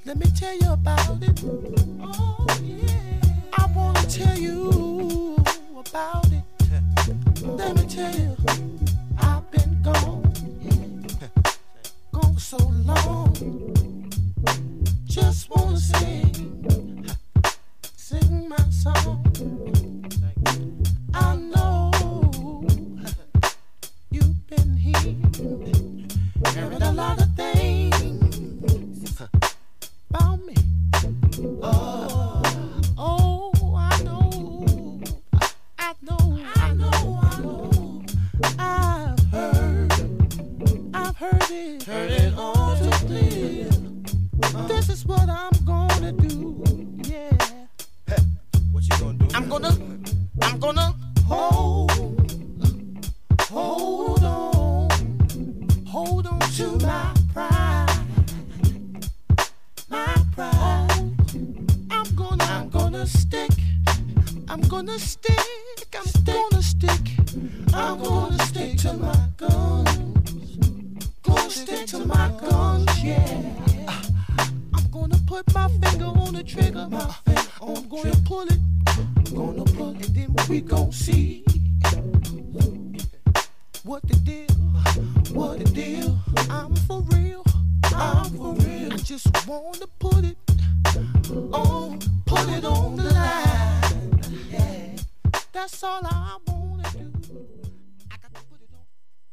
Let me tell you about it. Oh, yeah. I wanna tell you about it. Let me tell you, I've been gone, gone so long. Just wanna sing my song. I know you've been here, hearing a lot of things about me. Oh, I know. I've heard it all too clear. This is what I'm gonna do. Yeah. What you gonna do? I'm gonna hold on to my pride. I'm gonna stick to my guns. Gonna stick to my guns, yeah. I'm gonna put my finger on the trigger. I'm gonna pull it. And then we gon' see what the deal. I'm for real. I just wanna put it on the line. Yeah. That's all I want.